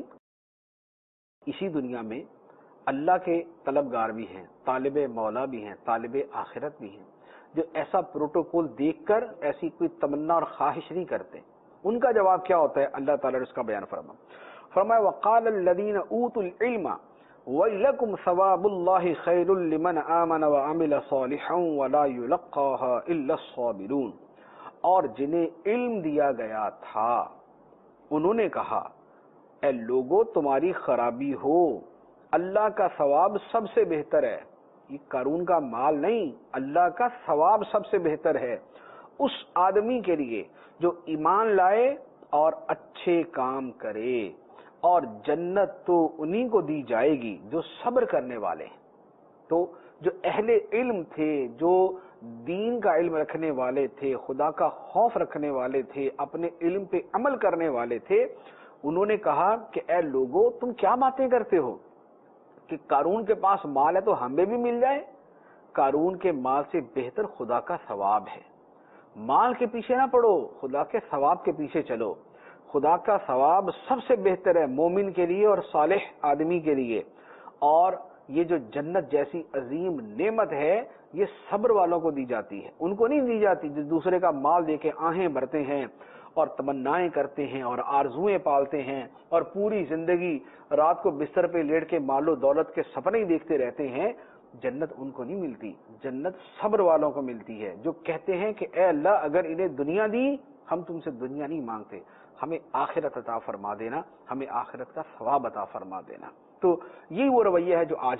اسی دنیا میں اللہ کے طلبگار بھی ہیں, طالب مولا بھی ہیں, طالب آخرت بھی ہیں, جو ایسا پروٹوکول دیکھ کر ایسی کوئی تمنا اور خواہش نہیں کرتے. ان کا جواب کیا ہوتا ہے؟ اللہ تعالیٰ نے اس کا بیان فرمایا وقال الذین اوتوا العلم ویلکم ثواب اللہ خیر لمن آمن وعمل صالحا ولا یلقاها الا الصابرون. اور جنہیں علم دیا گیا تھا انہوں نے کہا اے لوگو تمہاری خرابی ہو, اللہ کا ثواب سب سے بہتر ہے. یہ قارون کا مال نہیں, اللہ کا ثواب سب سے بہتر ہے اس آدمی کے لیے جو ایمان لائے اور اچھے کام کرے, اور جنت تو انہی کو دی جائے گی جو صبر کرنے والے ہیں. تو جو اہل علم تھے, جو دین کا علم رکھنے والے تھے, خدا کا خوف رکھنے والے تھے, اپنے علم پہ عمل کرنے والے تھے, انہوں نے کہا کہ اے لوگو تم کیا باتیں کرتے ہو کہ قارون کے پاس مال ہے تو ہمیں بھی مل جائے. قارون کے مال سے بہتر خدا کا ثواب ہے. مال کے پیچھے نہ پڑو, خدا کے ثواب کے پیچھے چلو. خدا کا ثواب سب سے بہتر ہے مومن کے لیے اور صالح آدمی کے لیے. اور یہ جو جنت جیسی عظیم نعمت ہے یہ صبر والوں کو دی جاتی ہے, ان کو نہیں دی جاتی جو دوسرے کا مال دے کے آہیں بھرتے ہیں اور تمنائیں کرتے ہیں اور آرزویں پالتے ہیں اور پوری زندگی رات کو بستر پہ لیٹ کے مال و دولت کے سپنے ہی دیکھتے رہتے ہیں. جنت ان کو نہیں ملتی, جنت صبر والوں کو ملتی ہے جو کہتے ہیں کہ اے اللہ اگر انہیں دنیا دی ہم تم سے دنیا نہیں مانگتے, ہمیں آخرت عطا فرما دینا, ہمیں آخرت کا ثواب عطا فرما دینا. تو یہی وہ رویہ ہے جو آج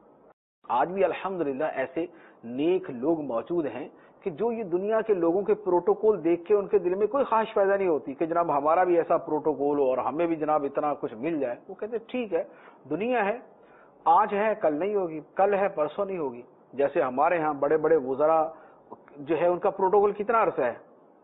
بھی الحمدللہ ایسے نیک لوگ موجود ہیں کہ جو یہ دنیا کے لوگوں کے پروٹوکول دیکھ کے ان کے دل میں کوئی خواہش پیدا نہیں ہوتی کہ جناب ہمارا بھی ایسا پروٹوکول ہو اور ہمیں بھی جناب اتنا کچھ مل جائے. وہ کہتے ٹھیک ہے دنیا ہے, آج ہے کل نہیں ہوگی, کل ہے پرسوں نہیں ہوگی. جیسے ہمارے ہاں بڑے بڑے وزراء جو ہے ان کا پروٹوکول کتنا عرصہ ہے,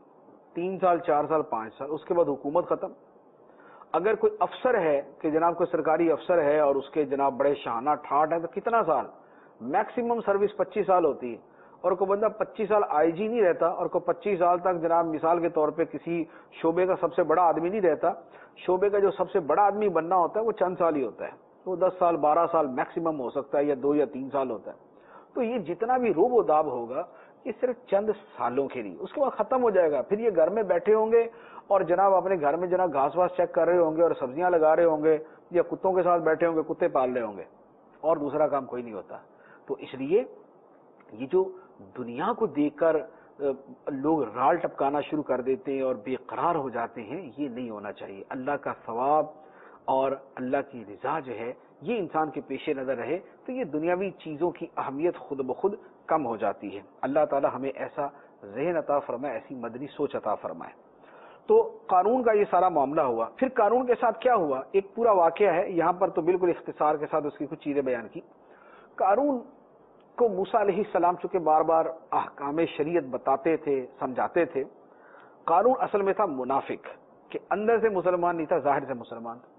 3 سال 4 سال 5 سال, اس کے بعد حکومت ختم. اگر کوئی افسر ہے کہ جناب کوئی سرکاری افسر ہے اور اس کے جناب بڑے شانہ ٹھاٹ ہیں تو کتنا سال, میکسیمم سروس 25 سال ہوتی ہے. اور کوئی بندہ 25 سال آئی جی نہیں رہتا اور کوئی 25 سال تک جناب مثال کے طور پہ کسی شعبے کا سب سے بڑا آدمی نہیں رہتا. شعبے کا جو سب سے بڑا آدمی بننا ہوتا ہے وہ چند سال ہی ہوتا ہے, وہ 10 سال 12 سال میکسیمم ہو سکتا ہے, یا 2 یا 3 سال ہوتا ہے. تو یہ جتنا بھی روب و داب ہوگا یہ صرف چند سالوں کے لیے, اس کے بعد ختم ہو جائے گا. پھر یہ گھر میں بیٹھے ہوں گے اور جناب اپنے گھر میں جناب گھاس واس چیک کر رہے ہوں گے اور سبزیاں لگا رہے ہوں گے, یا کتوں کے ساتھ بیٹھے ہوں گے, کتے پال رہے ہوں گے, اور دوسرا کام کوئی نہیں ہوتا. تو اس لیے یہ جو دنیا کو دیکھ کر لوگ رال ٹپکانا شروع کر دیتے ہیں اور بے قرار ہو جاتے ہیں, یہ نہیں ہونا چاہیے. اللہ کا ثواب اور اللہ کی رضا جو ہے یہ انسان کے پیش نظر رہے تو یہ دنیاوی چیزوں کی اہمیت خود بخود کم ہو جاتی ہے. اللہ تعالی ہمیں ایسا ذہن عطا فرمائے, ایسی مدنی سوچ عطا فرمائے. تو قارون کا یہ سارا معاملہ ہوا. پھر قارون کے ساتھ کیا ہوا, ایک پورا واقعہ ہے, یہاں پر تو بالکل اختصار کے ساتھ اس کی کچھ چیزیں بیان کی. قارون کو موسیٰ علیہ السلام چونکہ بار بار احکام شریعت بتاتے تھے, سمجھاتے تھے. قارون اصل میں تھا منافق, کہ اندر سے مسلمان نہیں تھا, ظاہر سے مسلمان تھا.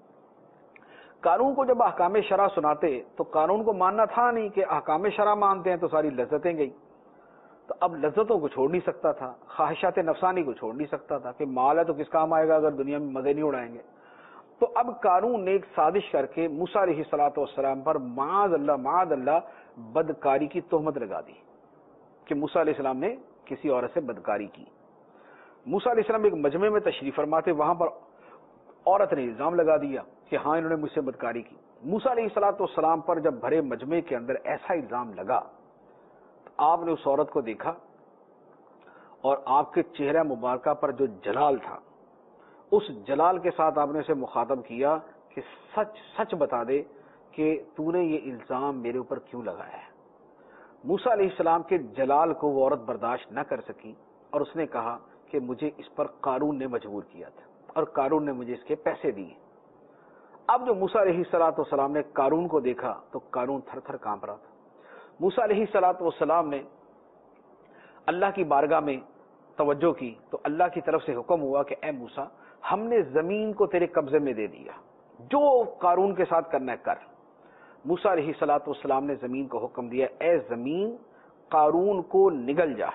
قارون کو جب احکام شرع سناتے تو قارون کو ماننا تھا نہیں کہ احکام شرع مانتے ہیں تو ساری لذتیں گئی. تو اب لذتوں کو چھوڑ نہیں سکتا تھا, خواہشات نفسانی کو چھوڑ نہیں سکتا تھا, کہ مال ہے تو کس کام آئے گا اگر دنیا میں مزے نہیں اڑائیں گے. تو اب قارون نے ایک سازش کر کے موسیٰ علیہ السلام پر معاذ اللہ بدکاری کی تہمت لگا دی, کہ موسیٰ علیہ السلام نے کسی عورت سے بدکاری کی. موسیٰ علیہ السلام ایک مجمع میں تشریف فرماتے, وہاں پر عورت نے الزام لگا دیا کہ ہاں انہوں نے مجھ سے بدکاری کی. موسیٰ علیہ السلام پر جب بھرے مجمع کے اندر ایسا الزام لگا تو آپ نے اس عورت کو دیکھا اور آپ کے چہرہ مبارکہ پر جو جلال تھا اس جلال کے ساتھ آپ نے اسے مخاطب کیا کہ سچ سچ بتا دے کہ تو نے یہ الزام میرے اوپر کیوں لگایا ہے۔ موسیٰ علیہ السلام کے جلال کو وہ عورت برداشت نہ کر سکی اور اس نے کہا کہ مجھے اس پر قارون نے مجبور کیا تھا اور قارون نے مجھے اس کے پیسے دیے۔ اب جو موسیٰ علیہ السلام نے قارون کو دیکھا تو قارون تھر تھر کانپ رہا تھا۔ موسیٰ علیہ السلام نے اللہ کی بارگاہ میں توجہ کی تو اللہ کی طرف سے حکم ہوا کہ اے موسیٰ، ہم نے زمین کو تیرے قبضے میں دے دیا، جو قارون کے ساتھ کرنا ہے کر۔ موسیٰ علیہ السلام نے زمین کو حکم دیا، اے زمین قارون کو نگل جا۔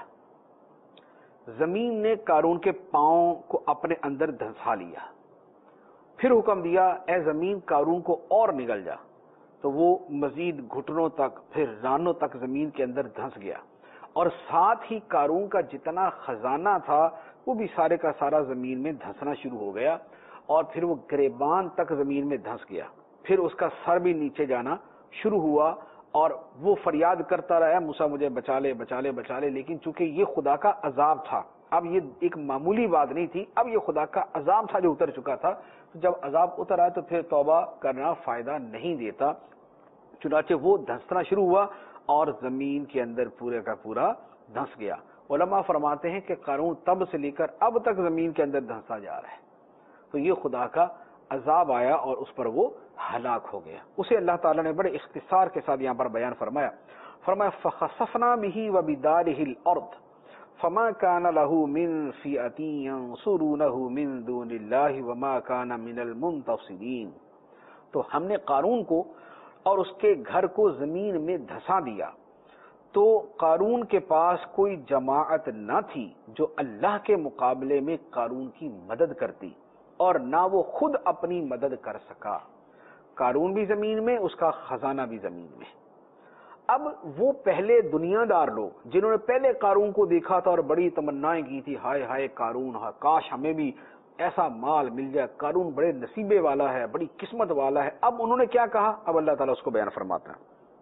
زمین نے قارون کے پاؤں کو اپنے اندر دھنسا لیا۔ پھر حکم دیا، اے زمین قارون کو اور نگل جا، تو وہ مزید گھٹنوں تک پھر رانوں تک زمین کے اندر دھنس گیا، اور ساتھ ہی قارون کا جتنا خزانہ تھا وہ بھی سارے کا سارا زمین میں دھنسنا شروع ہو گیا، اور پھر وہ گریبان تک زمین میں دھنس گیا۔ پھر اس کا سر بھی نیچے جانا شروع ہوا، اور وہ فریاد کرتا رہا، موسیٰ مجھے بچا لے بچا لے بچا لے، لیکن چونکہ یہ خدا کا عذاب تھا، اب یہ ایک معمولی بات نہیں تھی، اب یہ خدا کا عذاب تھا جو اتر چکا تھا۔ تو جب عذاب اتر آئے تو پھر توبہ کرنا فائدہ نہیں دیتا، چنانچہ وہ دھنسنا شروع ہوا اور زمین کے اندر پورے کا پورا دھنس گیا۔ علماء فرماتے ہیں کہ قارون تب سے لے کر اب تک زمین کے اندر دھنسا جا رہا ہے۔ تو یہ خدا کا عذاب آیا اور اس پر وہ ہلاک ہو گیا۔ اسے اللہ تعالیٰ نے بڑے اختصار کے ساتھ یہاں پر بیان فرمایا، فَخَسَفْنَا بِهِ وَبِدَارِهِ الْأَرْضَ فَمَا كَانَ لَهُ مِنْ فِئَةٍ يَنْصُرُونَهُ مِنْ دُونِ اللَّهِ وَمَا كَانَ مِنَ الْمُنْتَصِرِينَ۔ تو ہم نے قارون کو اور اس کے گھر کو زمین میں دھسا دیا، تو قارون کے پاس کوئی جماعت نہ تھی جو اللہ کے مقابلے میں قارون کی مدد کرتی، اور نہ وہ خود اپنی مدد کر سکا۔ قارون بھی زمین میں، اس کا خزانہ بھی زمین میں۔ اب وہ پہلے دنیا دار لوگ جنہوں نے پہلے قارون کو دیکھا تھا اور بڑی تمنائیں کی تھی، ہائے ہائے قارون، کاش ہمیں بھی ایسا مال مل جائے، قارون بڑے نصیبے والا ہے، بڑی قسمت والا ہے۔ اب انہوں نے کیا کہا؟ اب اللہ تعالیٰ اس کو بیان فرماتا ہے،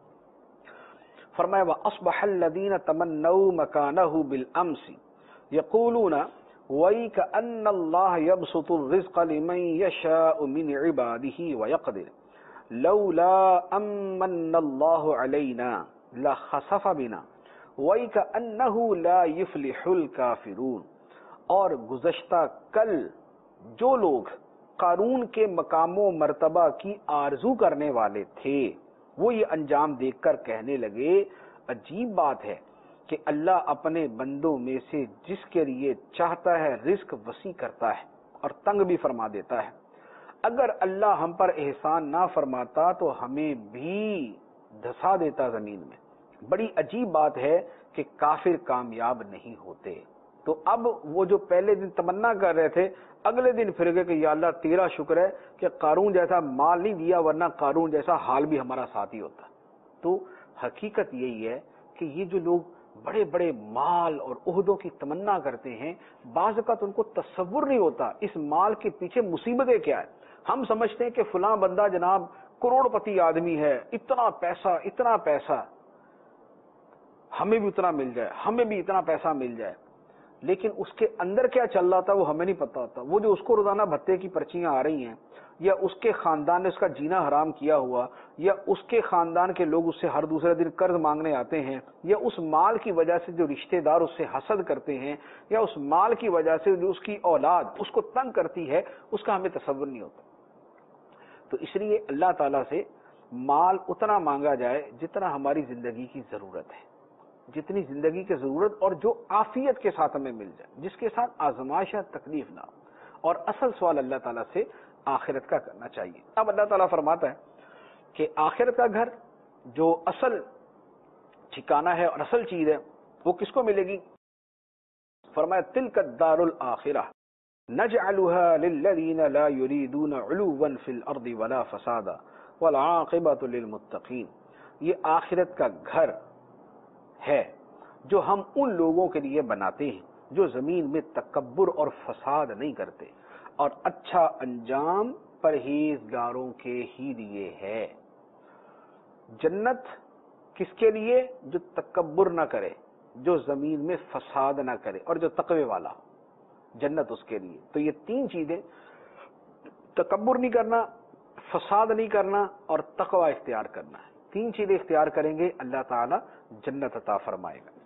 فرمایا وَأَصْبَحَ الَّذِينَ تَمَنَّوْا مَكَانَهُ بِالْأَمْسِ يَقُولُونَ وَيْكَأَنَّ اللَّهَ يَبْسُطُ الرِّزْقَ لِمَن يَشَاءُ مِنْ عِبَادِهِ وَيَقْدِرُ لولا امن اللہ علینا لخسف بنا وَيْكَأَنَّهُ لَا يُفْلِحُ الْكَافِرُونَ۔ اور گزشتہ کل جو لوگ قارون کے مقام و مرتبہ کی آرزو کرنے والے تھے وہ یہ انجام دیکھ کر کہنے لگے، عجیب بات ہے کہ اللہ اپنے بندوں میں سے جس کے لیے چاہتا ہے رزق وسیع کرتا ہے اور تنگ بھی فرما دیتا ہے۔ اگر اللہ ہم پر احسان نہ فرماتا تو ہمیں بھی دھسا دیتا زمین میں۔ بڑی عجیب بات ہے کہ کافر کامیاب نہیں ہوتے۔ تو اب وہ جو پہلے دن تمنا کر رہے تھے، اگلے دن پھر گئے کہ یا اللہ تیرا شکر ہے کہ قارون جیسا مال نہیں دیا، ورنہ قارون جیسا حال بھی ہمارا ساتھی ہوتا۔ تو حقیقت یہی ہے کہ یہ جو لوگ بڑے بڑے مال اور عہدوں کی تمنا کرتے ہیں، بعض اوقات ان کو تصور نہیں ہوتا اس مال کے پیچھے مصیبتیں کیا ہے۔ ہم سمجھتے ہیں کہ فلاں بندہ جناب کروڑ پتی آدمی ہے، اتنا پیسہ ہمیں بھی اتنا مل جائے، ہمیں بھی اتنا پیسہ مل جائے، لیکن اس کے اندر کیا چل رہا تھا وہ ہمیں نہیں پتا ہوتا۔ وہ جو اس کو روزانہ بھتے کی پرچیاں آ رہی ہیں، یا اس کے خاندان نے اس کا جینا حرام کیا ہوا، یا اس کے خاندان کے لوگ اس سے ہر دوسرے دن قرض مانگنے آتے ہیں، یا اس مال کی وجہ سے جو رشتہ دار اس سے حسد کرتے ہیں، یا اس مال کی وجہ سے جو اس کی اولاد اس کو تنگ کرتی ہے، اس کا ہمیں تصور نہیں ہوتا۔ تو اس لیے اللہ تعالیٰ سے مال اتنا مانگا جائے جتنا ہماری زندگی کی ضرورت ہے، جتنی زندگی کی ضرورت اور جو عافیت کے ساتھ ہمیں مل جائے، جس کے ساتھ آزمائش یا تکلیف نہ ہو۔ اور اصل سوال اللہ تعالیٰ سے آخرت کا کرنا چاہیے۔ اب اللہ تعالیٰ فرماتا ہے کہ آخرت کا گھر جو اصل ٹھکانہ ہے اور اصل چیز ہے وہ کس کو ملے گی؟ فرمایا تلک الدار الآخرہ نجعلها للذین لا یریدون علوا فی الارض ولا فسادا والعاقبۃ للمتقین۔ یہ آخرت کا گھر ہے جو ہم ان لوگوں کے لیے بناتے ہیں جو زمین میں تکبر اور فساد نہیں کرتے، اور اچھا انجام پرہیزگاروں کے ہی لیے ہے۔ جنت کس کے لیے؟ جو تکبر نہ کرے، جو زمین میں فساد نہ کرے، اور جو تقوی والا ہو۔ جنت اس کے لیے۔ تو یہ تین چیزیں، تکبر نہیں کرنا، فساد نہیں کرنا اور تقوی اختیار کرنا ہے، تین چیزیں اختیار کریں گے اللہ تعالی جنت عطا فرمائے گا۔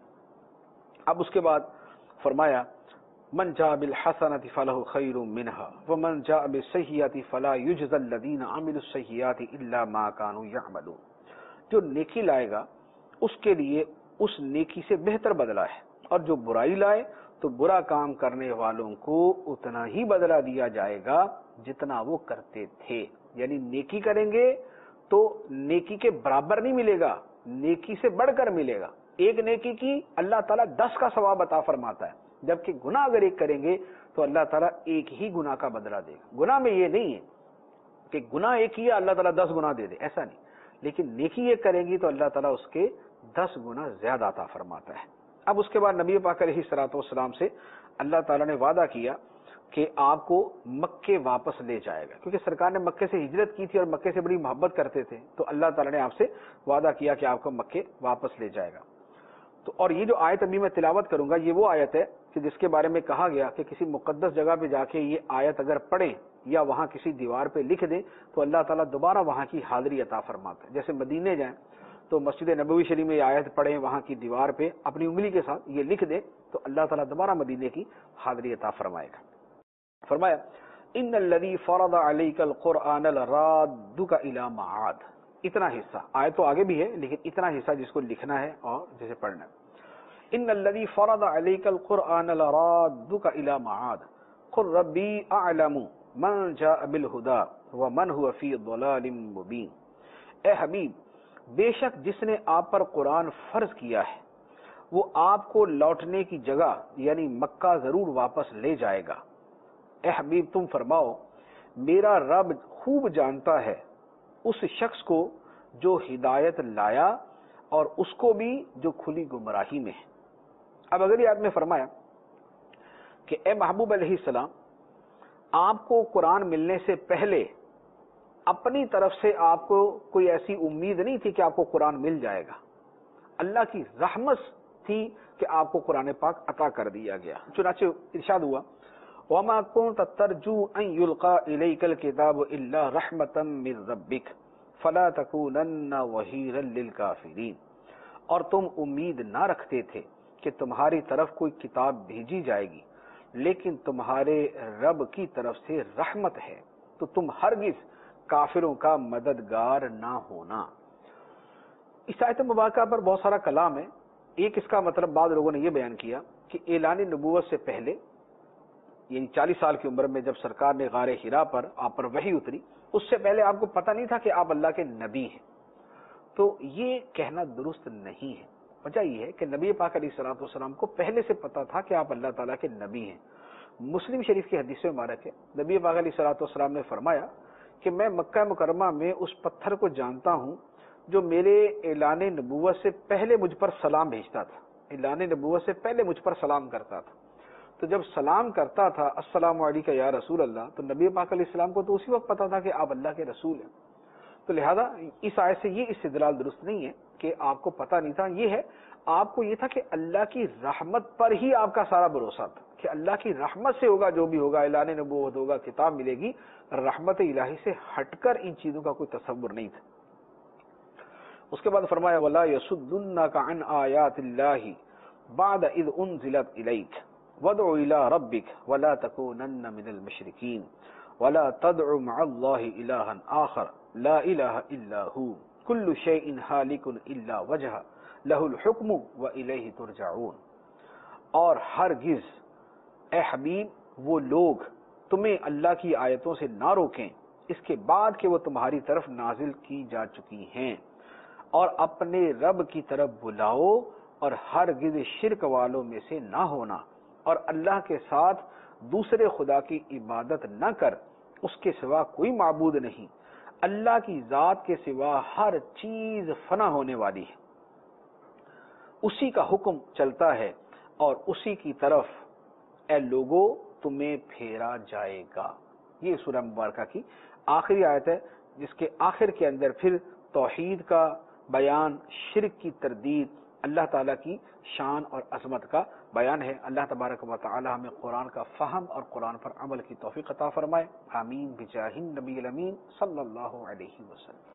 اب اس کے بعد فرمایا من جاء بالحسنۃ فلہ خیر منها ومن جاء بالسیئۃ فلا یجزى الذین عملوا السیئات الا ما كانوا يعملون۔ جو نیکی لائے گا اس کے لیے اس نیکی سے بہتر بدلہ ہے، اور جو برائی لائے تو برا کام کرنے والوں کو اتنا ہی بدلہ دیا جائے گا جتنا وہ کرتے تھے۔ یعنی نیکی کریں گے تو نیکی کے برابر نہیں ملے گا، نیکی سے بڑھ کر ملے گا۔ ایک نیکی کی اللہ تعالیٰ 10 کا ثواب عطا فرماتا ہے، جبکہ گناہ اگر ایک کریں گے تو اللہ تعالیٰ ایک ہی گناہ کا بدلہ دے گا۔ گناہ میں یہ نہیں ہے کہ گناہ ایک کیا اللہ تعالیٰ 10 گناہ دے دے، ایسا نہیں، لیکن نیکی ایک کریں گی تو اللہ تعالیٰ اس کے 10 گنا زیادہ عطا فرماتا ہے۔ اب اس کے بعد نبی پاک علیہ الصلوۃ والسلام سے اللہ تعالیٰ نے وعدہ کیا کہ آپ کو مکے واپس لے جائے گا، کیونکہ سرکار نے مکے سے ہجرت کی تھی اور مکے سے بڑی محبت کرتے تھے، تو اللہ تعالیٰ نے آپ سے وعدہ کیا کہ آپ کو مکے واپس لے جائے گا۔ تو اور یہ جو آیت ابھی میں تلاوت کروں گا یہ وہ آیت ہے کہ جس کے بارے میں کہا گیا کہ کسی مقدس جگہ پہ جا کے یہ آیت اگر پڑھیں یا وہاں کسی دیوار پہ لکھ دیں تو اللہ تعالیٰ دوبارہ وہاں کی حاضری عطا فرماتا ہے۔ جیسے مدینے جائیں تو مسجد نبوی شریف میں یہ آیت پڑھیں، وہاں کی دیوار پہ اپنی انگلی کے ساتھ یہ لکھ دیں تو اللہ تعالیٰ دوبارہ مدینے کی حاضری عطا فرمائے گا۔ فرمایا ان الذی فرض علیک القرآن لرادک الی معاد، اتنا حصہ، آیت تو آگے بھی ہے لیکن اتنا حصہ جس کو لکھنا ہے اور جسے پڑھنا ہے۔ ان الذی فرض علیک القرآن لرادک الی معاد قل ربی اعلم من جاء بالہدی ومن هو فی ضلال مبین۔ اے حبیب، بے شک جس نے آپ پر قرآن فرض کیا ہے وہ آپ کو لوٹنے کی جگہ یعنی مکہ ضرور واپس لے جائے گا۔ اے حبیب تم فرماؤ میرا رب خوب جانتا ہے اس شخص کو جو ہدایت لایا اور اس کو بھی جو کھلی گمراہی میں ہے۔ اب اگلی آیت میں فرمایا کہ اے محبوب علیہ السلام، آپ کو قرآن ملنے سے پہلے اپنی طرف سے آپ کو کوئی ایسی امید نہیں تھی کہ آپ کو قرآن مل جائے گا، اللہ کی رحمت تھی کہ آپ کو قرآن پاک عطا کر دیا گیا۔ چنانچہ ارشاد ہوا وَمَا كُنْتَ تَرْجُو أَن يُلْقَى إِلَيْكَ الْكِتَابُ إِلَّا رَحْمَةً مِّن رَّبِّكَ فَلَا تَكُونَنَّ وَهِيرًا لِّلْكَافِرِينَ، اور تم امید نہ رکھتے تھے کہ تمہاری طرف کوئی کتاب بھیجی جائے گی، لیکن تمہارے رب کی طرف سے رحمت ہے تو تم ہرگز کافروں کا مددگار نہ ہونا۔ اس آیت مبارکہ پر بہت سارا کلام ہے۔ ایک اس کا مطلب بعض لوگوں نے یہ بیان کیا کہ اعلان نبوت سے پہلے یعنی 40 سال کی عمر میں جب سرکار نے غار حرا پر آپ پر وحی اتری، اس سے پہلے آپ کو پتہ نہیں تھا کہ آپ اللہ کے نبی ہیں، تو یہ کہنا درست نہیں ہے۔ وجہ یہ ہے کہ نبی پاک علیہ الصلوۃ والسلام کو پہلے سے پتہ تھا کہ آپ اللہ تعالیٰ کے نبی ہیں۔ مسلم شریف کی حدیث مبارک ہے، نبی پاک علیہ الصلوۃ والسلام نے فرمایا کہ میں مکہ مکرمہ میں اس پتھر کو جانتا ہوں جو میرے اعلان نبوت سے پہلے مجھ پر سلام بھیجتا تھا، اعلان نبوت سے پہلے مجھ پر سلام کرتا تھا۔ تو جب سلام کرتا تھا السلام علیکم یا رسول اللہ، تو نبی پاک علیہ السلام کو تو اسی وقت پتا تھا کہ آپ اللہ کے رسول ہیں۔ تو لہذا اس آیت سے یہ استدلال درست نہیں ہے کہ آپ کو پتہ نہیں تھا، یہ ہے آپ کو یہ تھا کہ اللہ کی رحمت پر ہی آپ کا سارا بھروسہ تھا کہ اللہ کی رحمت سے ہوگا جو بھی ہوگا، اعلان نبوت ہوگا، کتاب ملے گی، رحمت الہی سے ہٹ کر ان چیزوں کا کوئی تصور نہیں تھا۔ اس کے بعد فرمایا وَلَا يَصُدُّنَّكَ عَنْ آيَاتِ اللَّهِ بَعْدَ إِذْ أُنزِلَتْ إِلَيْكَ وَادْعُ إِلَىٰ رَبِّكَ وَلَا تَكُونَنَّ مِنَ الْمُشْرِكِينَ وَلَا تَدْعُ مَعَ اللَّهِ إِلَٰهًا آخَرَ لَا إِلَٰهَ إِلَّا هُوَ كُلُّ شَيْءٍ هَالِكٌ إِلَّا وَجْهَهُ لَهُ الْحُكْمُ وَإِلَيْهِ تُرْجَعُونَ، اور ہرگز اے حبیب وہ لوگ تمہیں اللہ کی آیتوں سے نہ روکیں اس کے بعد کہ وہ تمہاری طرف نازل کی جا چکی ہیں، اور اپنے رب کی طرف بلاؤ اور ہرگز شرک والوں میں سے نہ ہونا، اور اللہ کے ساتھ دوسرے خدا کی عبادت نہ کر، اس کے سوا کوئی معبود نہیں، اللہ کی ذات کے سوا ہر چیز فنا ہونے والی ہے، اسی کا حکم چلتا ہے اور اسی کی طرف اے لوگو تمہیں پھیرا جائے گا۔ یہ سورہ مبارکہ کی آخری آیت ہے جس کے آخر کے اندر پھر توحید کا بیان، شرک کی تردید، اللہ تعالیٰ کی شان اور عظمت کا بیان ہے۔ اللہ تبارک و تعالی ہمیں قرآن کا فہم اور قرآن پر عمل کی توفیق عطا فرمائے، آمین بجاہ النبی الامین صلی اللہ علیہ وسلم۔